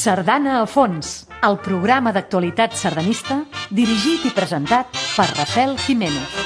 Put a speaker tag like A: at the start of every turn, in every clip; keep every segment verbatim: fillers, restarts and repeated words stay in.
A: Sardana a fons, el programa d'actualitat sardanista dirigit i presentat per Rafael Jiménez.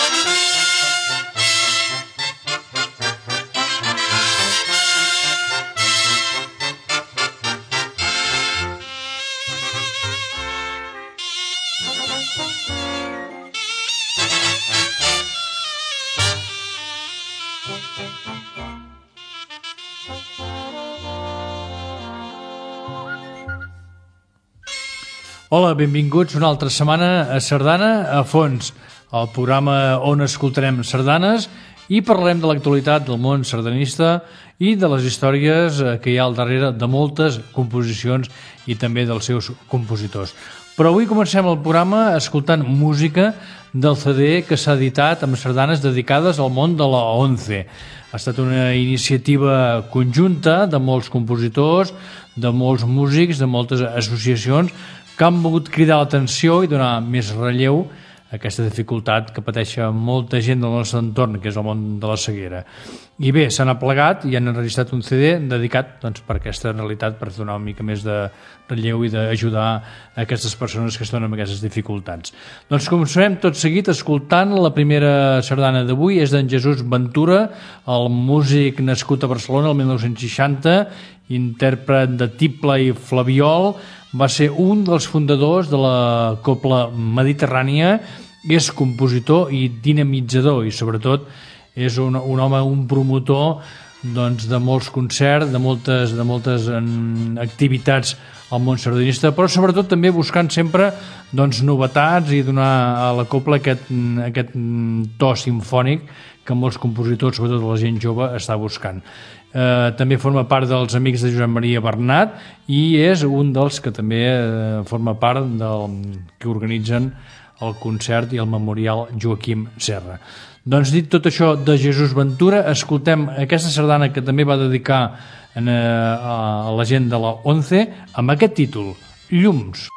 B: Hola, benvinguts una altra setmana a Sardana a fons, el programa on escoltarem sardanes i parlarem de l'actualitat del món sardanista i de les històries que hi ha al darrere de moltes composicions i també dels seus compositors. Però avui comencem el programa escoltant música del C D que s'ha editat amb sardanes dedicades al món de la ONCE. Ha estat una iniciativa conjunta de molts compositors, de molts músics, de moltes associacions que han volgut cridar l'atenció i donar més relleu a aquesta dificultat que pateix molta gent del nostre entorn, que és el món de la ceguera. I bé, s'han aplegat i han enregistrat un C D dedicat doncs, per aquesta realitat, per donar una mica més de relleu i d'ajudar a aquestes persones que estan amb aquestes dificultats. Doncs començarem tot seguit escoltant la primera sardana d'avui, és d'en Jesús Ventura, el músic nascut a Barcelona el mil nou-cents seixanta, intèrpret de tible i flabiol, va ser un dels fundadors de la cobla mediterrània, és compositor i dinamitzador i sobretot és un, un home, un promotor doncs, de molts concerts, de moltes, de moltes en, activitats al món sardanista, però sobretot també buscant sempre doncs, novetats i donar a la cobla aquest, aquest to simfònic que molts compositors, sobretot la gent jove, està buscant. Eh, també forma part dels amics de Josep Maria Bernat i és un dels que també eh, forma part del que organitzen el concert i el memorial Joaquim Serra. Doncs dit tot això de Jesús Ventura, escoltem aquesta sardana que també va dedicar en, eh, a la gent de la ONCE amb aquest títol, Llums.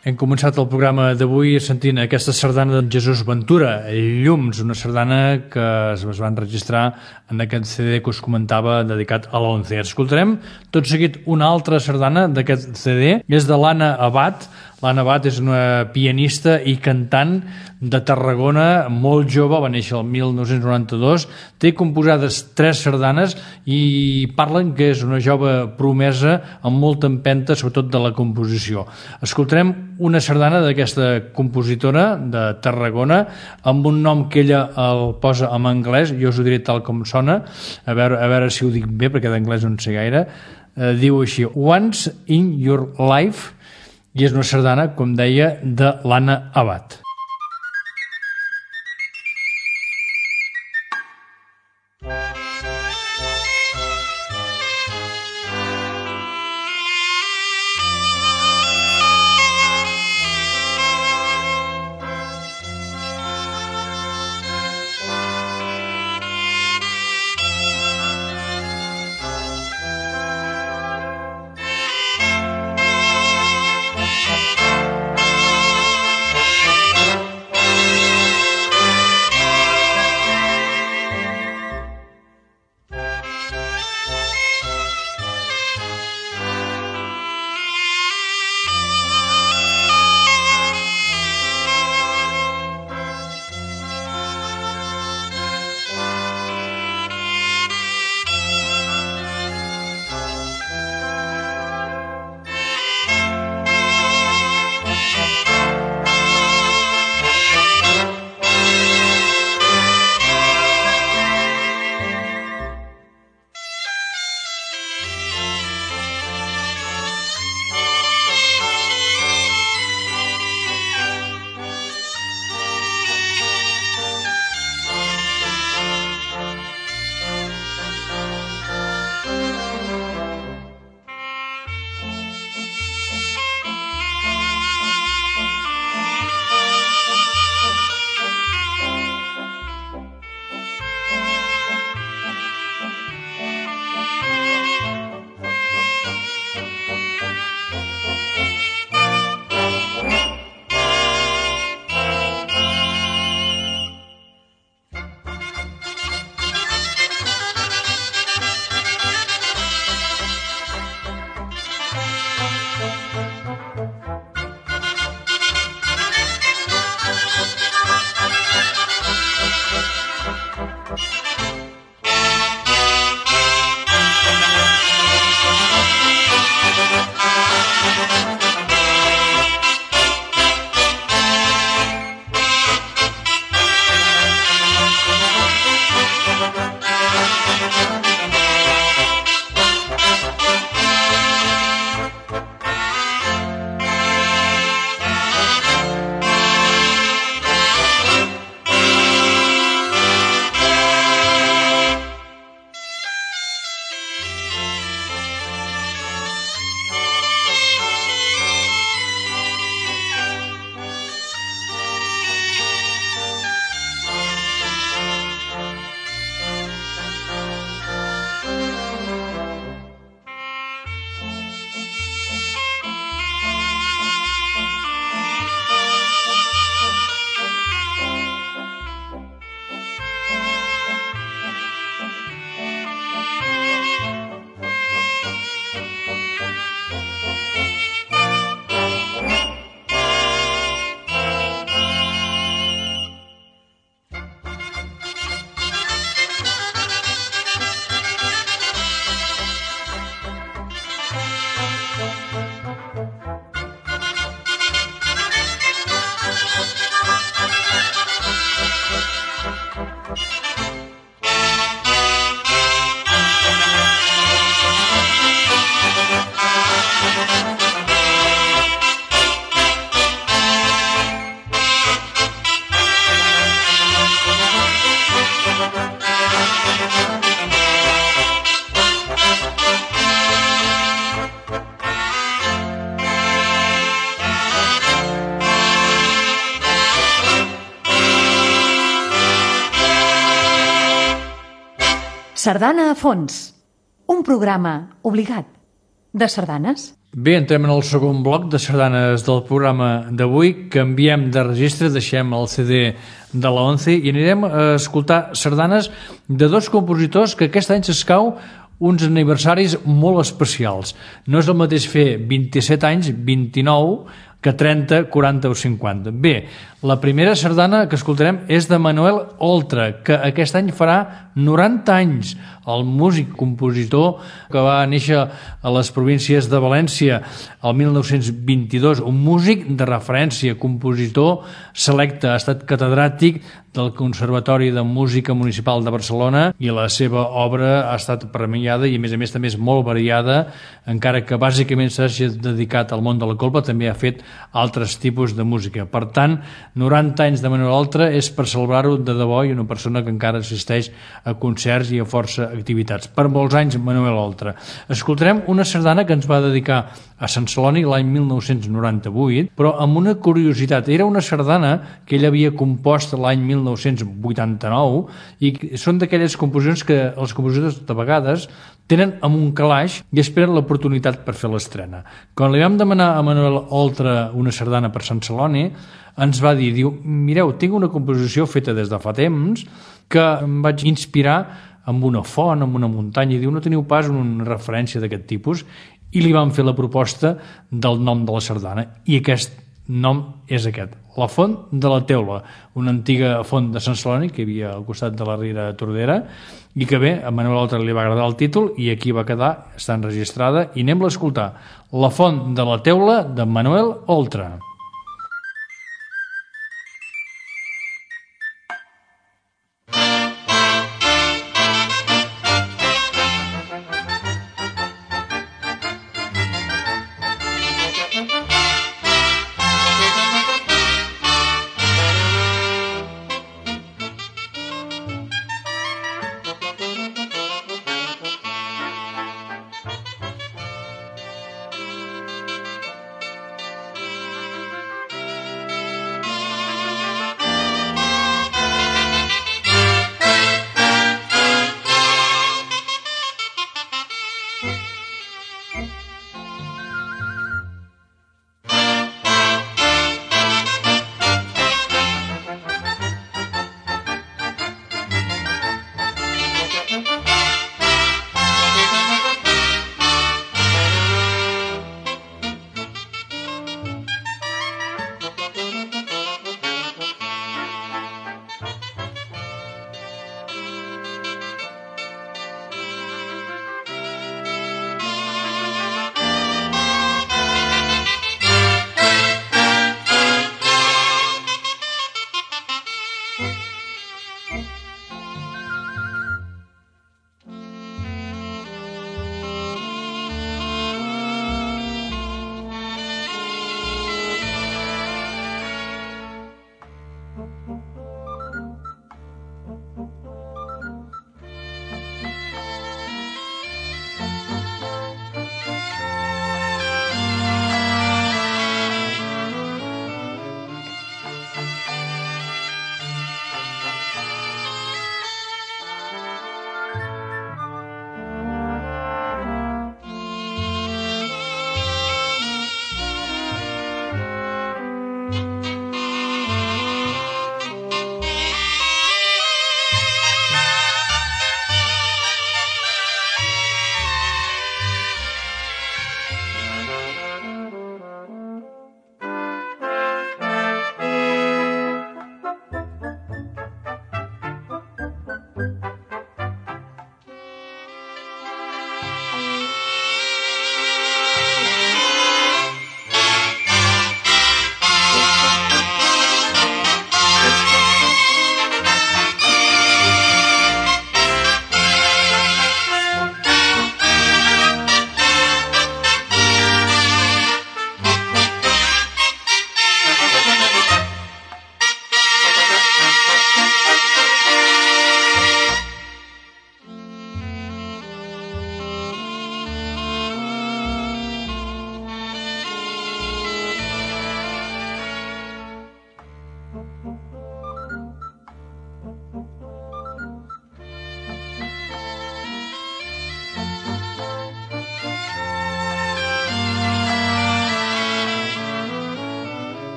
B: Hem començat el programa d'avui sentint aquesta sardana de Jesús Ventura, Llums, una sardana que es va enregistrar en aquest C D que us comentava dedicat a l'onze. Escoltarem tot seguit una altra sardana d'aquest C D, és de l'Anna Abad. L'Anna Abad és una pianista i cantant de Tarragona, molt jove, va néixer el mil nou-cents noranta-dos, té composades tres sardanes i parlen que és una jove promesa amb molta empenta, sobretot de la composició. Escoltarem una sardana d'aquesta compositora de Tarragona amb un nom que ella el posa en anglès, jo us ho diré tal com sona, a veure, a veure si ho dic bé, perquè d'anglès no en sé gaire. Eh, diu així: Once in Your Life, i és una sardana, com deia, de l'Anna Abad.
A: Sardana a fons, un programa obligat de sardanes.
B: Bé, entrem en el segon bloc de sardanes del programa d'avui. Canviem de registre, deixem el C D de la ONCE i anirem a escoltar sardanes de dos compositors que aquest any s'escau uns aniversaris molt especials. No és el mateix fer vint-i-set anys, vint-i-nou, que trenta, quaranta o cinquanta. Bé, la primera sardana que escoltarem és de Manuel Oltra, que aquest any farà noranta anys, el músic compositor que va néixer a les províncies de València el mil nou-cents vint-i-dos, un músic de referència, compositor selecte, ha estat catedràtic del Conservatori de Música Municipal de Barcelona i la seva obra ha estat premiada i a més a més també és molt variada, encara que bàsicament s'hagi dedicat al món de la colpa, també ha fet altres tipus de música. Per tant, noranta anys de Manuel Oltra és per celebrar-ho de debò i una persona que encara assisteix a concerts i a força activitats. Per molts anys, Manuel Oltra. Escoltarem una sardana que ens va dedicar a Sant Celoni l'any mil nou-cents noranta-vuit, però amb una curiositat. Era una sardana que ell havia compost l'any mil nou-cents vuitanta-nou i són d'aquelles composicions que els compositors de vegades tenen amb un calaix i esperen l'oportunitat per fer l'estrena. Quan li vam demanar a Manuel Oltra una sardana per Sant Celoni, ens va dir, diu, mireu, tinc una composició feta des de fa temps que em vaig inspirar amb una font, amb una muntanya, i diu, no teniu pas una referència d'aquest tipus, i li van fer la proposta del nom de la sardana, i aquest nom és aquest, la Font de la Teula, una antiga font de Sant Celoni que hi havia al costat de la Riera Tordera, i que bé, a Manuel Oltra li va agradar el títol i aquí va quedar, està enregistrada, i anem-la a escoltar, La Font de la Teula de Manuel Oltra.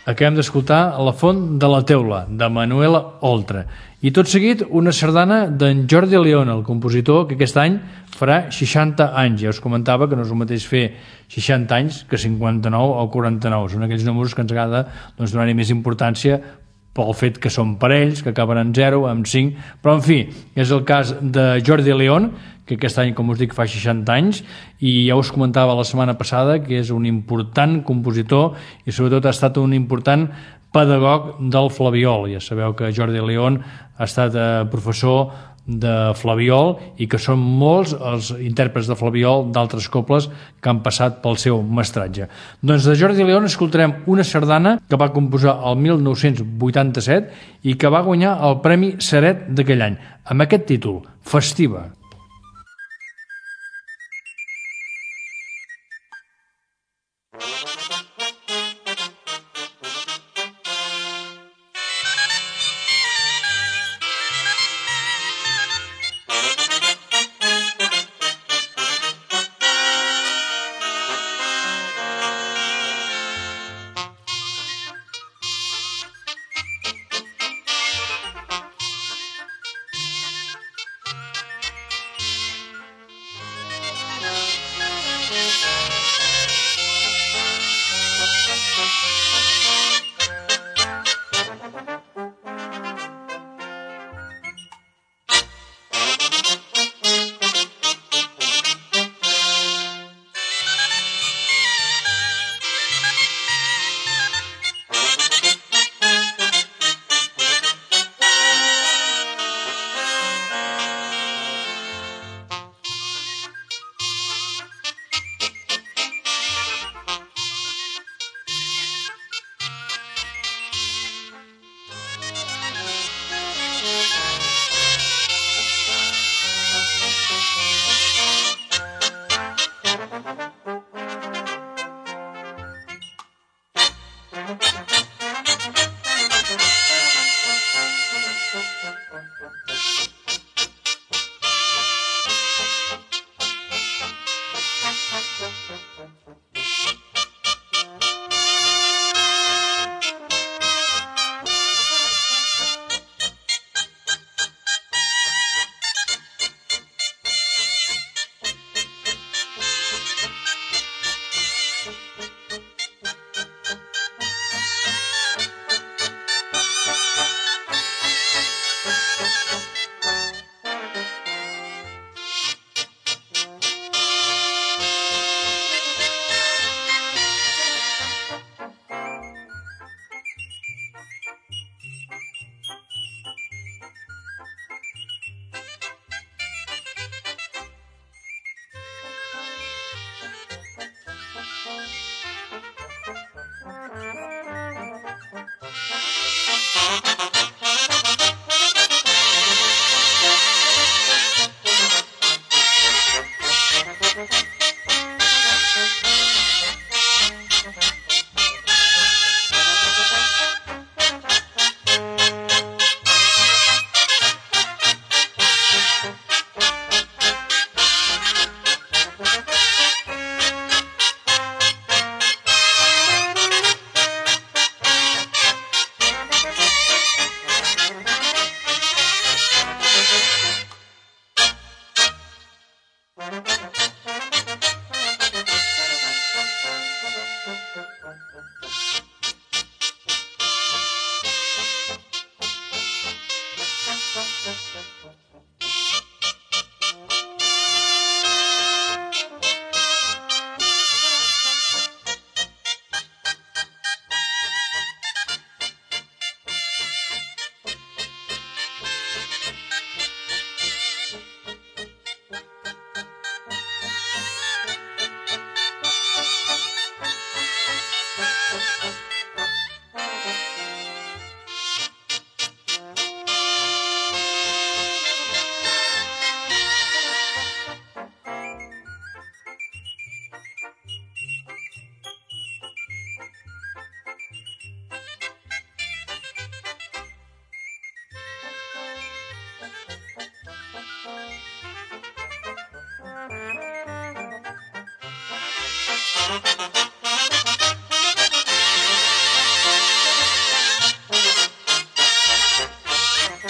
B: acabem d'escoltar La font de la teula, de Manuela Oltra. I tot seguit una sardana d'en Jordi León, el compositor que aquest any farà seixanta anys. Ja us comentava que no és el mateix fer seixanta anys que cinquanta-nou o quaranta-nou. Són aquells números que ens agrada doncs, donar-hi més importància pel fet que són parells, que acaben en zero, en cinc, però en fi, és el cas de Jordi León, que aquest any, com us dic, fa seixanta anys, i ja us comentava la setmana passada que és un important compositor i sobretot ha estat un important pedagog del flabiol. Ja sabeu que Jordi León ha estat eh, professor de flabiol i que són molts els intèrprets de flabiol d'altres cobles que han passat pel seu mestratge. Doncs de Jordi León escoltarem una sardana que va composar el mil nou-cents vuitanta-set i que va guanyar el Premi Ceret d'aquell any, amb aquest títol, Festiva.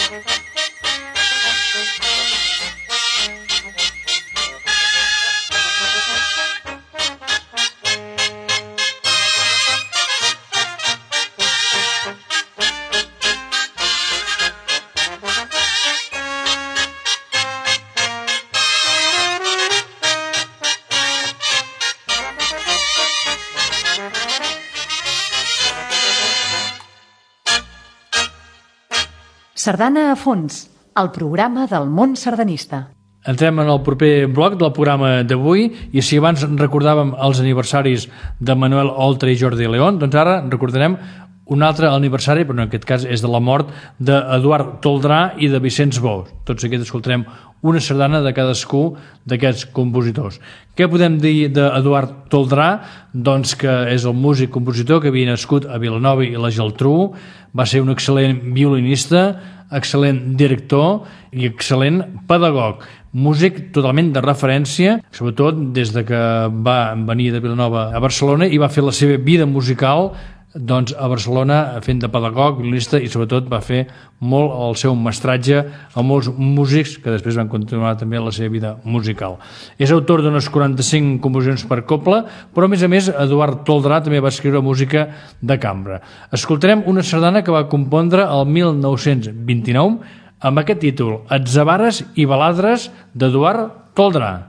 A: Sardana a fons, el programa del món sardanista.
B: Entrem en el proper bloc del programa d'avui i si abans recordàvem els aniversaris de Manuel Oltra i Jordi León, doncs ara recordarem un altre aniversari, però en aquest cas és de la mort d'Eduard Toldrà i de Vicenç Bous. Tots aquests escoltarem una sardana de cadascú d'aquests compositors. Què podem dir d'Eduard Toldrà? Doncs que és el músic compositor que havia nascut a Vilanova i la Geltrú, va ser un excel·lent violinista, excel·lent director i excel·lent pedagog. Músic totalment de referència, sobretot des de que va venir de Vilanova a Barcelona i va fer la seva vida musical doncs, a Barcelona fent de pedagog, violinista i sobretot va fer molt el seu mestratge a molts músics que després van continuar també la seva vida musical. És autor d'unes quaranta-cinc composicions per cobla, però a més a més Eduard Toldrà també va escriure música de cambra. Escoltarem una sardana que va compondre el mil nou-cents vint-i-nou amb aquest títol, Atzabares i baladres d'Eduard Toldrà.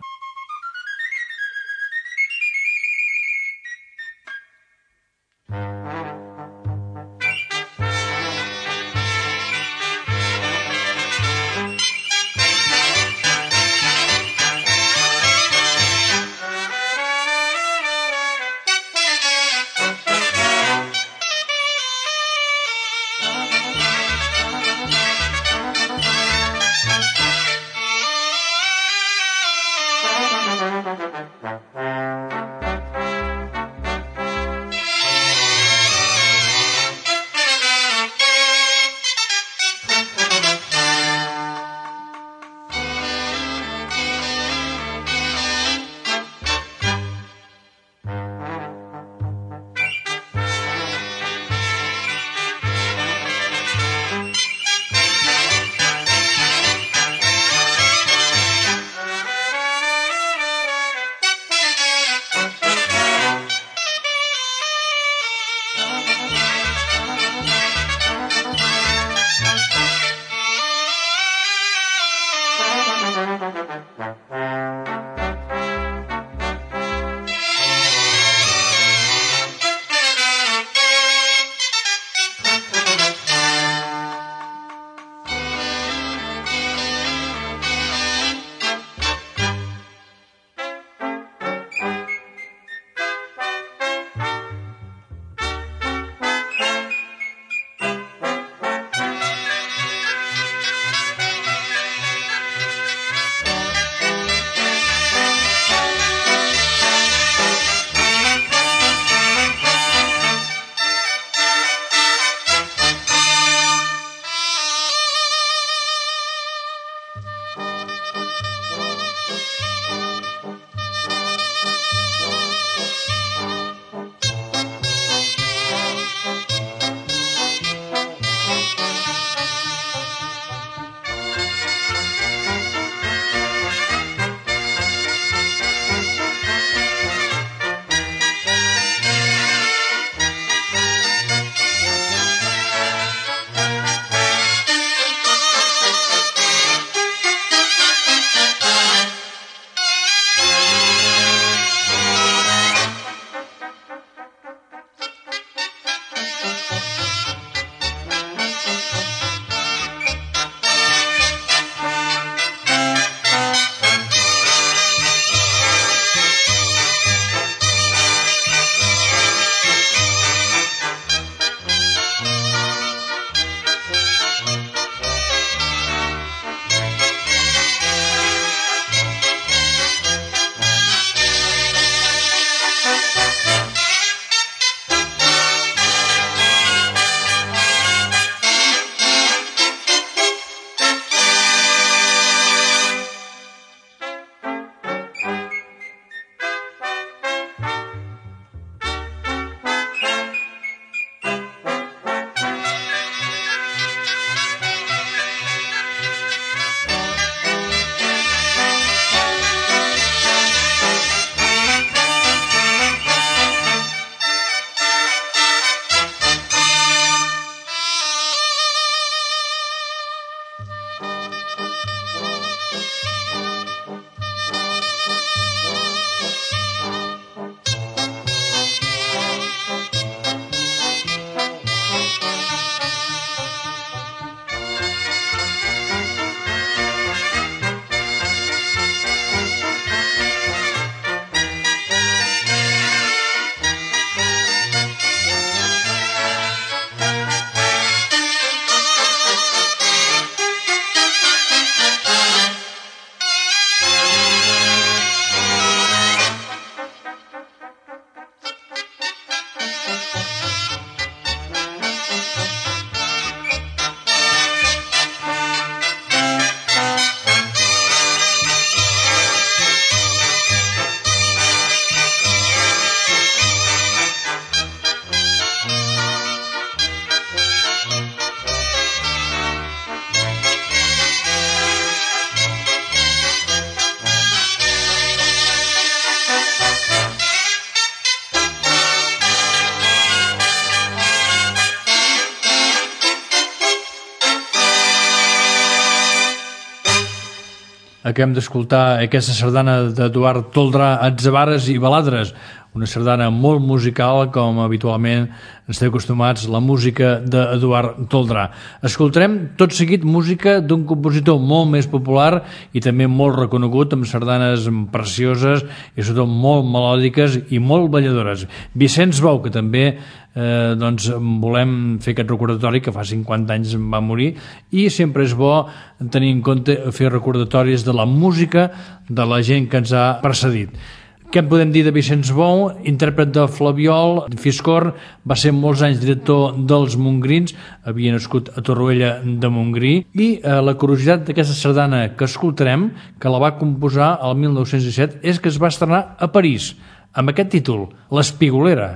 B: Acabem d'escoltar aquesta sardana d'Eduard Toldrà, Atzabares i Baladres, una sardana molt musical, com habitualment ens té acostumats la música d'Eduard Toldrà. Escoltarem tot seguit música d'un compositor molt més popular i també molt reconegut, amb sardanes precioses i sobretot molt melòdiques i molt balladores. Vicenç Bou, que també eh, doncs, volem fer aquest recordatori, que fa cinquanta anys va morir, i sempre és bo tenir en compte fer recordatoris de la música de la gent que ens ha precedit. Què en podem dir de Vicenç Bou? Intèrpret de flabiol, fiscorn, va ser molts anys director dels Mongrins, havia nascut a Torroella de Montgrí, i eh, la curiositat d'aquesta sardana que escoltarem, que la va composar el mil nou-cents disset, és que es va estrenar a París, amb aquest títol, L'Espigolera.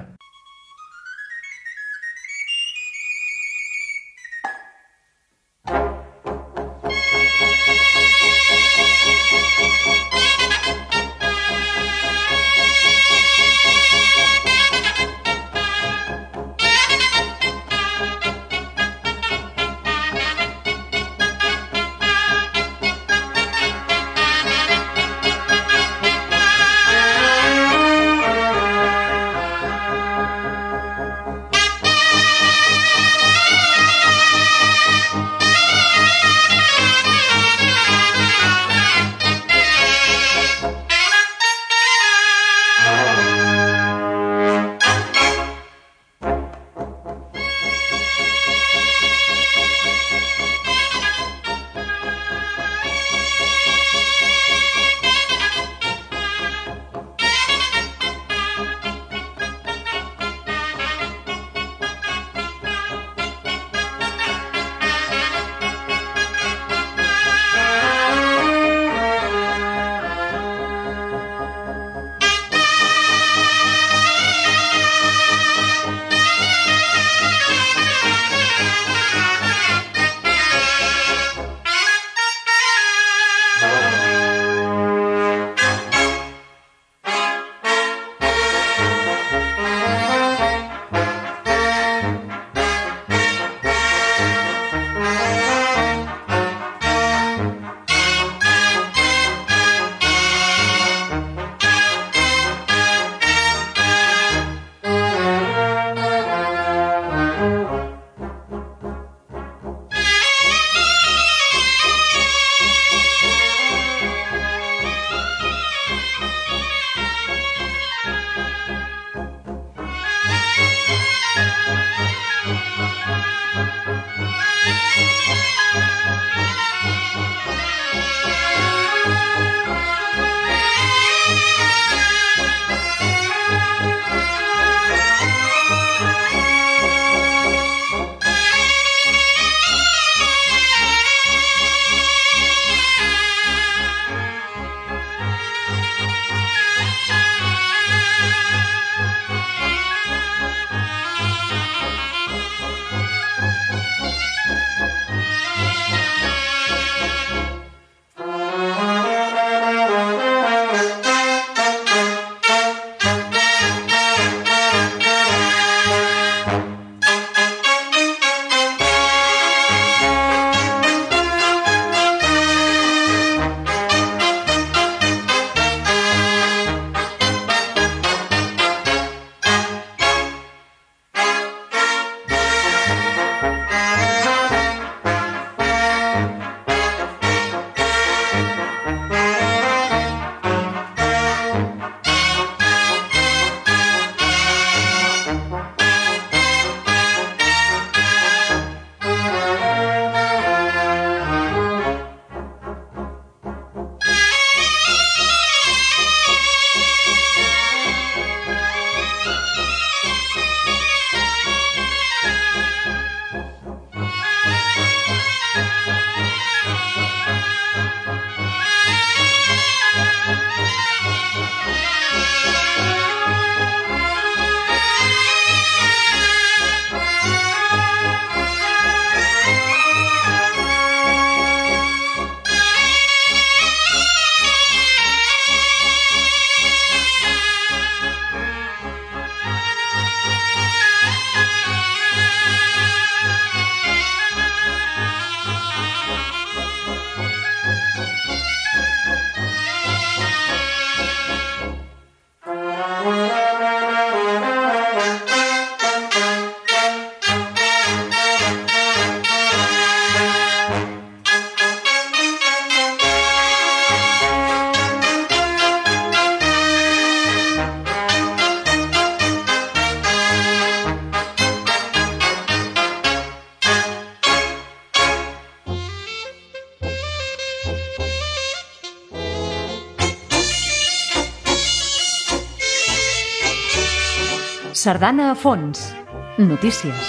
A: Sardana a fons. Notícies.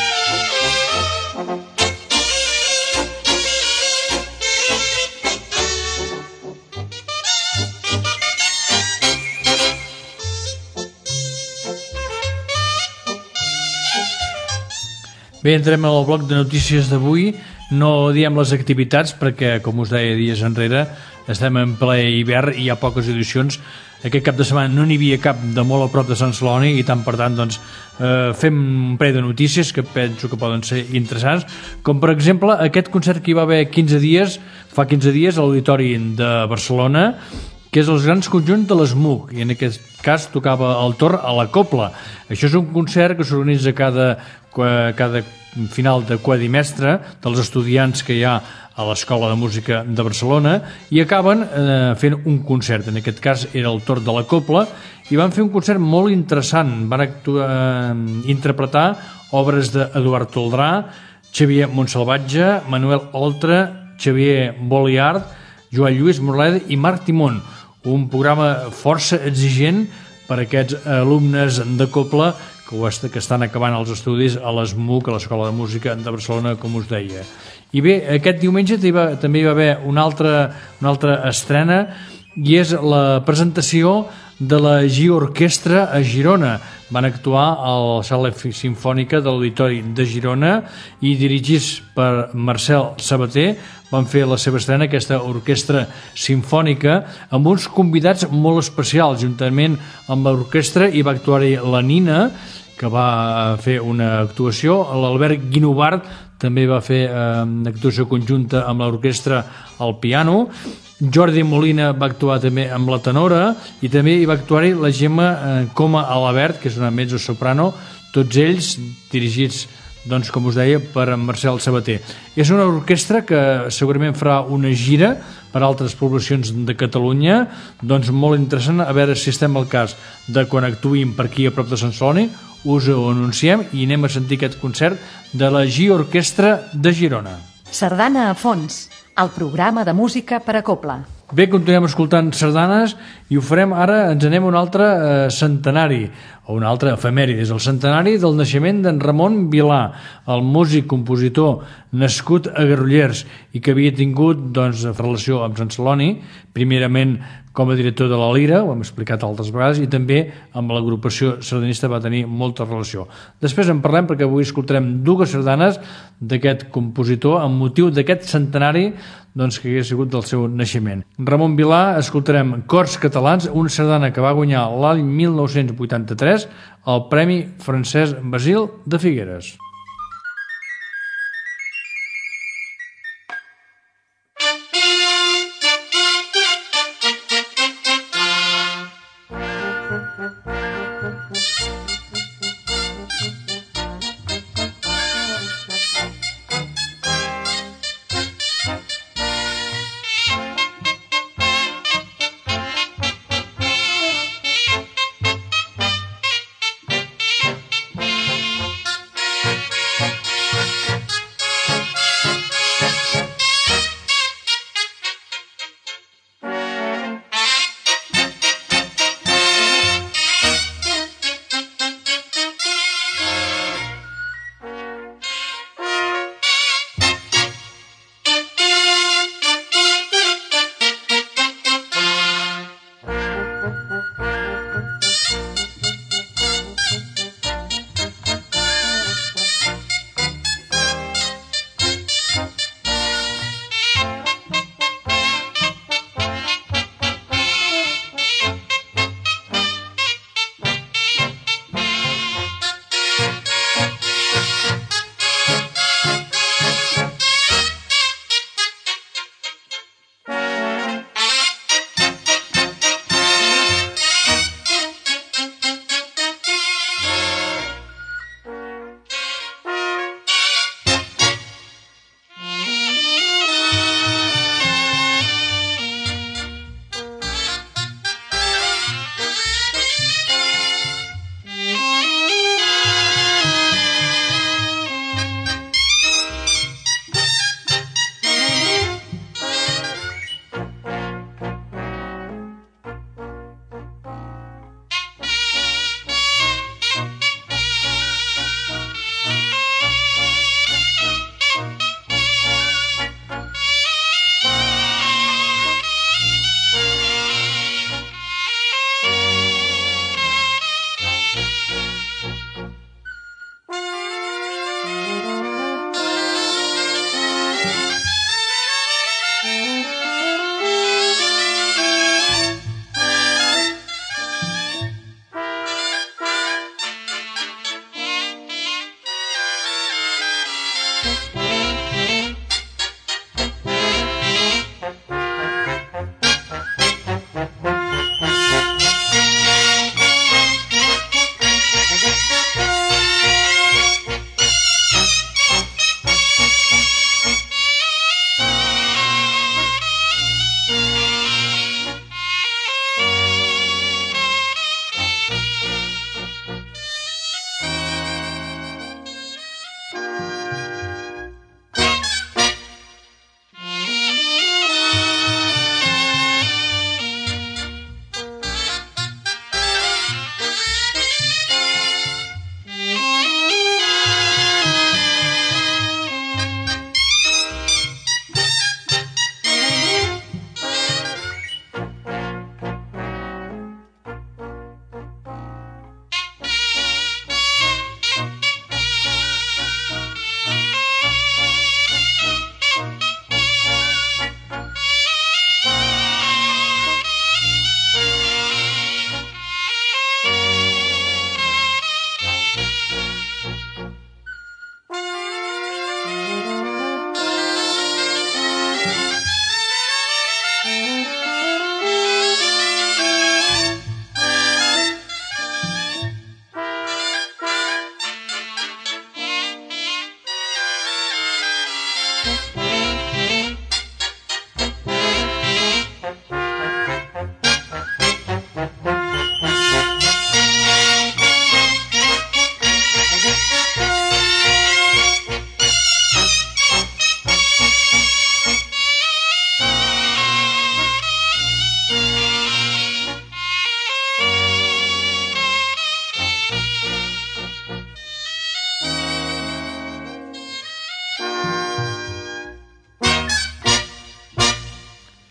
B: Bé, entrem al bloc de notícies d'avui. No diem les activitats perquè, com us deia dies enrere, estem en ple hivern i hi ha poques edicions. Aquest cap de setmana no n'hi havia cap de molt a prop de Sant Celoni i tant per tant doncs, eh, fem un parell de notícies que penso que poden ser interessants, com per exemple aquest concert que hi va haver quinze dies, fa quinze dies a l'Auditori de Barcelona, que és els grans conjunts de l'ESMUC, i en aquest cas tocava el torn a la Cobla. Això és un concert que s'organitza cada, cada final de quadrimestre dels estudiants que hi ha a l'Escola de Música de Barcelona i acaben eh, fent un concert. En aquest cas era el torn de la Cobla i van fer un concert molt interessant. Van actuar, eh, interpretar obres d'Eduard Toldrà, Xavier Montsalvatge, Manuel Oltra, Xavier Boliart, Joan Lluís Morleda i Marc Timón. Un programa força exigent per a aquests alumnes de Cobla que, que estan acabant els estudis a l'ESMUC, a l'Escola de Música de Barcelona, com us deia. I bé, aquest diumenge també hi va haver una altra, una altra estrena i és la presentació de la G Orquestra a Girona. Van actuar a la Sala Simfònica de l'Auditori de Girona i dirigits per Marcel Sabater van fer la seva estrena, aquesta orquestra simfònica, amb uns convidats molt especials. Juntament amb l'orquestra hi va actuar-hi la Nina, que va fer una actuació, l'Albert Guinovart també va fer eh, una actuació conjunta amb l'orquestra al piano, Jordi Molina va actuar també amb la tenora i també hi va actuar-hi la Gemma eh, Coma Alabert, que és una mezzo-soprano, tots ells dirigits, doncs, com us deia, per en Marcel Sabater. És una orquestra que segurament farà una gira per altres poblacions de Catalunya, doncs molt interessant, a veure si estem al cas de quan actuïm per aquí a prop de Sant Celoni, us ho anunciem i anem a sentir aquest concert de la G Orquestra de Girona.
A: Sardana a fons, el programa de música per a Cobla.
B: Bé, continuem escoltant sardanes i ho farem ara, ens anem a un altre eh, centenari, o un altre efemèrid, és el centenari del naixement d'en Ramon Vilà, el músic, compositor, nascut a Granollers i que havia tingut doncs, relació amb Sant Celoni, primerament com a director de la Lira, ho hem explicat altres vegades, i també amb l'agrupació sardanista va tenir molta relació. Després en parlem perquè avui escoltarem dues sardanes d'aquest compositor amb motiu d'aquest centenari doncs, que hauria sigut del seu naixement. Ramon Vilà, escoltarem Cors Catalans, una sardana que va guanyar l'any mil nou-cents vuitanta-tres el Premi Francesc Basil de Figueres.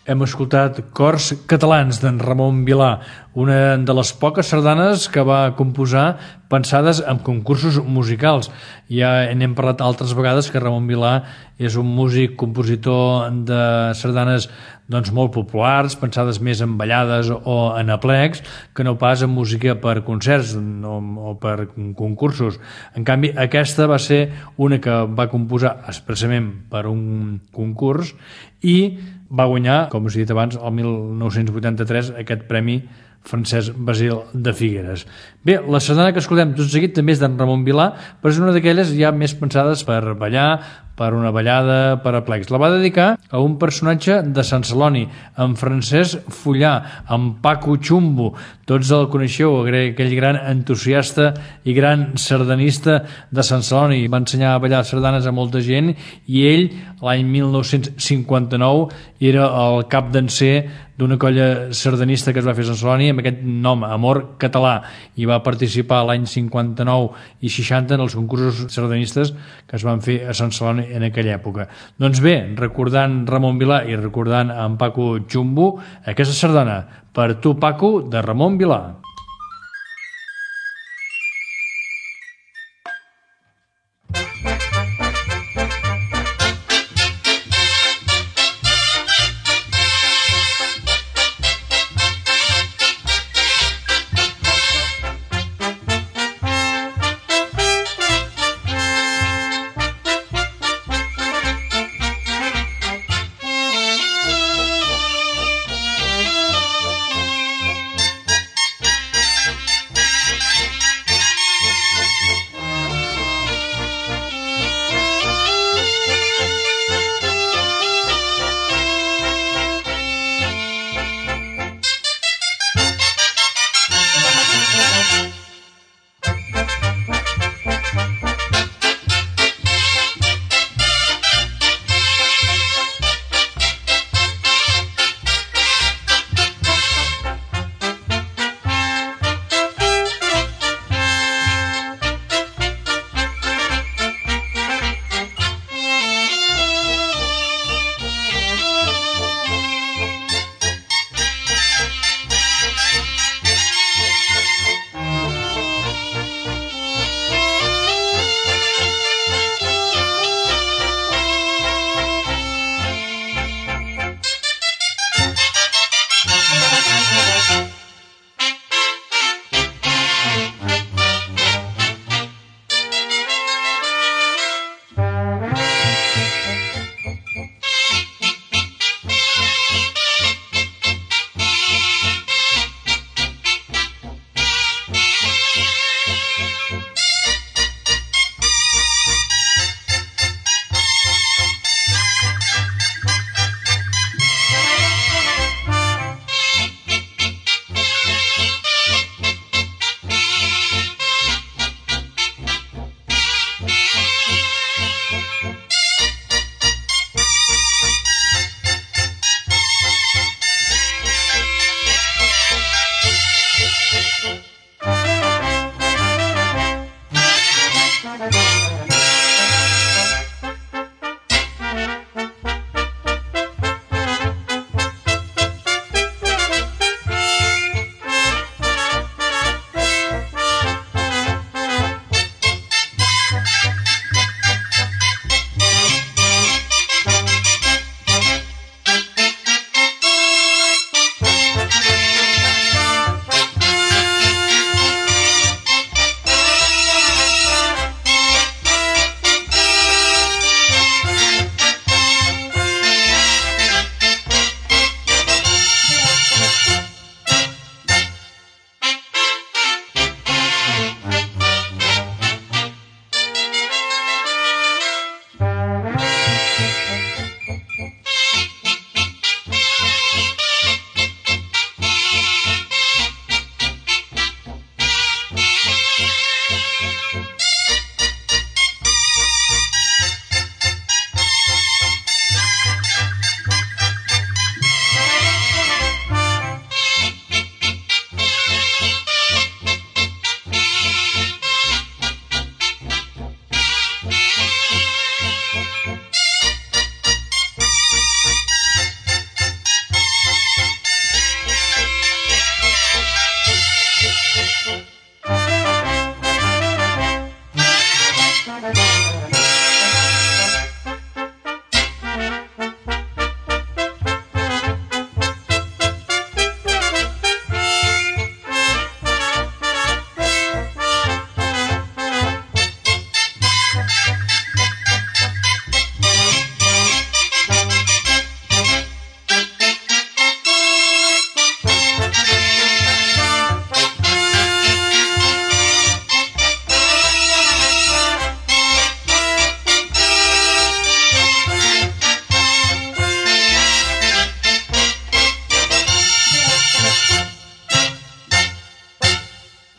B: hem escoltat Cors catalans d'en Ramon Vilà, una de les poques sardanes que va composar pensades en concursos musicals. Ja n'hem parlat altres vegades que Ramon Vilà és un músic compositor de sardanes doncs, molt populars, pensades més en ballades o en aplecs, que no pas en música per concerts o, o per concursos. En canvi, aquesta va ser una que va composar expressament per un concurs i va guanyar, com us he dit abans, el mil nou-cents vuitanta-tres aquest premi Francesc Basil de Figueres. Bé, la sardana que escoltem tot seguit també és d'en Ramon Vilà, però és una d'aquelles ja més pensades per ballar, per una ballada, per aplecs. La va dedicar a un personatge de Sant Celoni, en Francesc Fullà, en Paco Chumbo. Tots el coneixeu, aquell gran entusiasta i gran sardanista de Sant Celoni. Va ensenyar a ballar sardanes a molta gent i ell, l'any mil nou-cents cinquanta-nou, era el cap d'encer d'una colla sardanista que es va fer a Sant Celoni amb aquest nom, Amor Català, i va participar l'any cinquanta-nou i seixanta en els concursos sardanistes que es van fer a Sant Celoni en aquella època. Doncs bé, recordant Ramon Vilà i recordant en Paco Chumbo, aquesta sardana, Per tu Paco, de Ramon Vilà.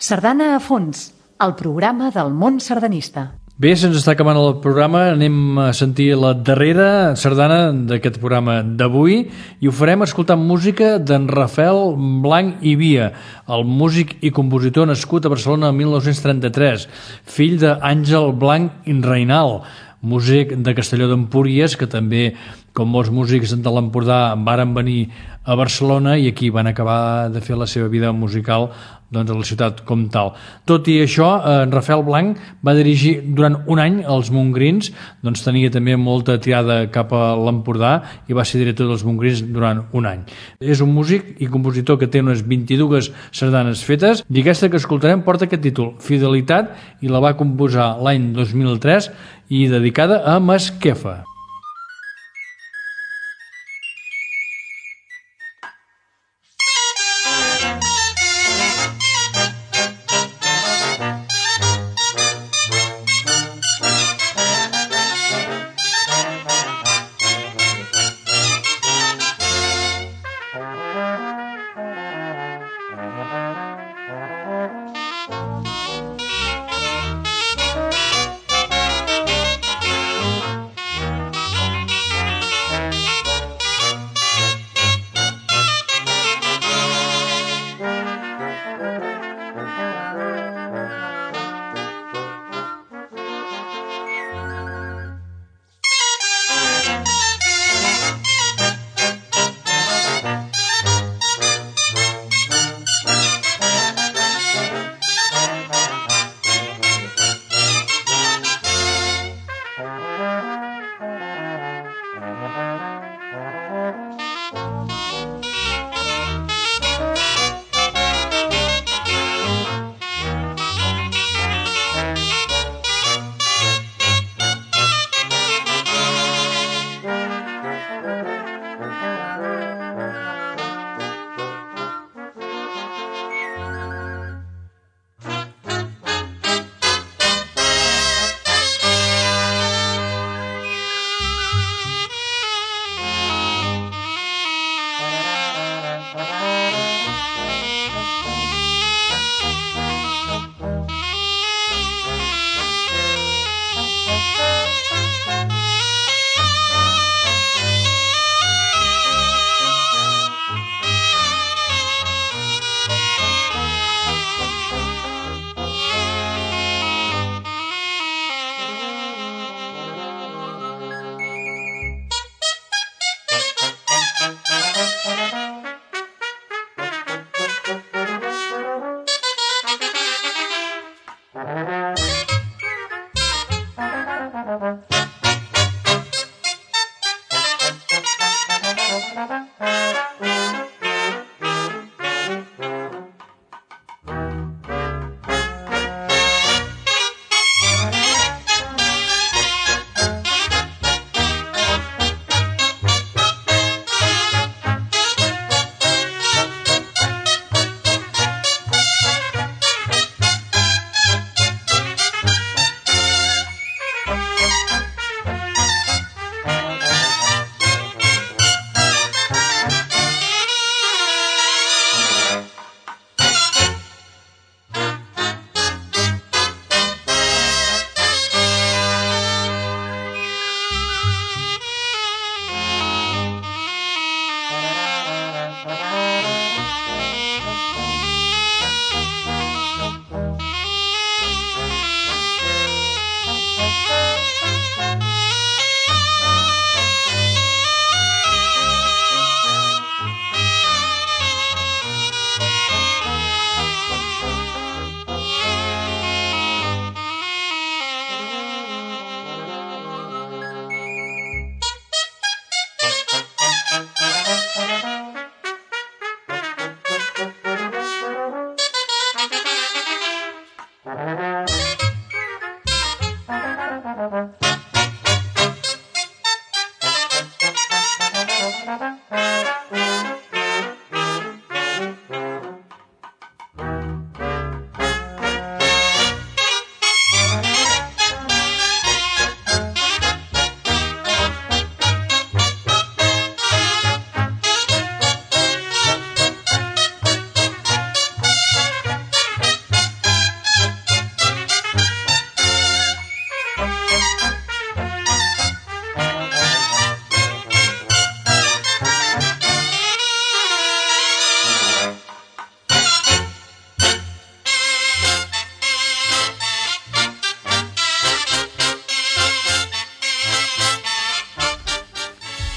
A: Sardana a fons, el programa del món sardanista.
B: Bé, se'ns està acabant el programa, anem a sentir la darrera sardana d'aquest programa d'avui i ho farem escoltant música d'en Rafael Blanch i Via, el músic i compositor nascut a Barcelona el mil nou-cents trenta-tres, fill d'Àngel Blanch i Reinal, músic de Castelló d'Empúries, que també, com molts músics de l'Empordà, varen venir a Barcelona i aquí van acabar de fer la seva vida musical doncs, a la ciutat com tal. Tot i això, en Rafael Blanch va dirigir durant un any els Montgrins, doncs tenia també molta tirada cap a l'Empordà i va ser director dels Montgrins durant un any. És un músic i compositor que té unes vint-i-dues sardanes fetes i aquesta que escoltarem porta aquest títol, Fidelitat, i la va composar l'any dos mil tres i dedicada a Masquefa.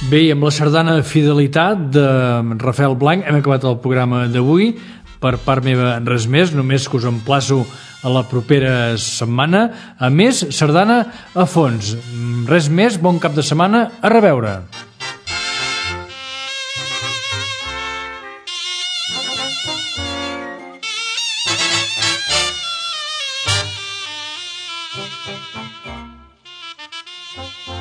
B: Bé, amb la sardana Fidelitat de Rafael Blanch hem acabat el programa d'avui. Per part meva, res més, només que us emplaço a la propera setmana. A més, sardana a fons. Res més, bon cap de setmana, a reveure.
C: Thank you.